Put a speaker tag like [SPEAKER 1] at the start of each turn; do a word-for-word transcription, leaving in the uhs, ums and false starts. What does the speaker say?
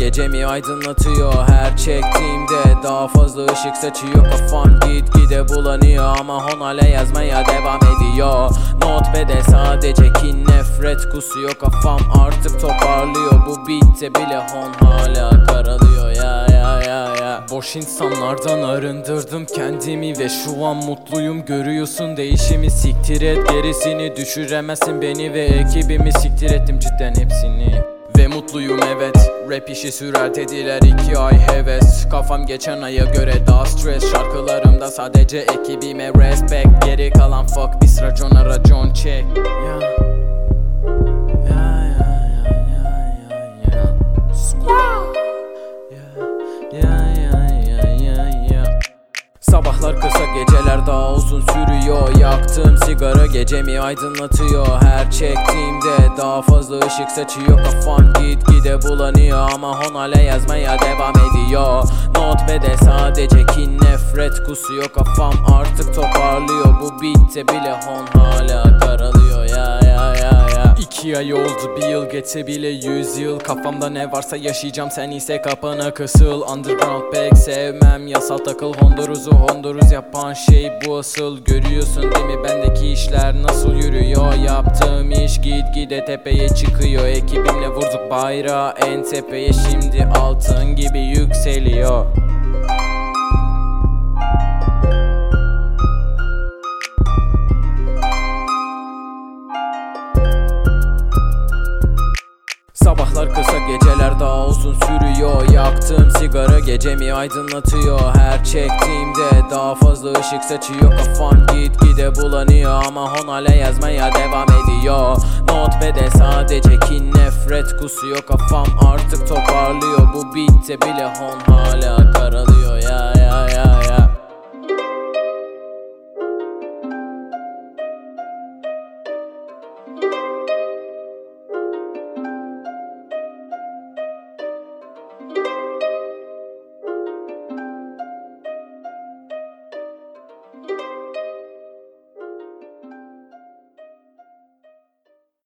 [SPEAKER 1] gecemi aydınlatıyor. Her çektiğimde daha fazla ışık saçıyor. Kafam gitgide bulanıyor ama Honale yazmaya devam ediyor. Notepad'e sadece kin nefret kusuyor. Kafam artık toparlıyor. Bu beat'te bile hon hala karalıyor ya ya ya ya. Boş insanlardan arındırdım kendimi ve şu an mutluyum. Görüyorsun değişimi, siktir et gerisini. Düşüremezsin beni ve ekibimi, siktir ettim cidden hepsini. Ve mutluyum evet, rap işi sürer dediler iki ay heves. Kafam geçen aya göre daha stres. Şarkılarımda sadece ekibime respect. Geri kalan fuck biz racona racon çek. Yeah. Sabahlar kısa, geceler daha uzun sürüyor. Yaktığım sigara gecemi aydınlatıyor. Her çektiğimde daha fazla ışık saçıyor. Kafam gitgide bulanıyor ama Honale yazmaya devam ediyor. Notepad'e sadece kin nefret kusuyor. Kafam artık toparlıyor. Bu beat'te bile hon hala karalıyor ya ya ya ya. İki ay oldu, bir yıl geçse bile yüz yıl. Kafamda ne varsa yaşayacağım, sen ise kapana kısıl. Underground pek sevmem, yasal takıl. Honduruz'u Honduruz yapan şey bu asıl. Görüyorsun değil mi bendeki işler nasıl yürüyor. Yaptığım iş gitgide tepeye çıkıyor. Ekibimle vurduk bayrağı en tepeye, şimdi altın gibi yükseliyor. Sabahlar kısa, geceler daha uzun sürüyor. Yaktığım sigara gecemi aydınlatıyor. Her çektiğimde daha fazla ışık saçıyor. Kafam gitgide bulanıyor ama Honale yazmaya devam ediyor. Notepad'e sadece kin nefret kusuyor. Kafam artık toparlıyor. Bu beat'te bile hon hala karalıyor.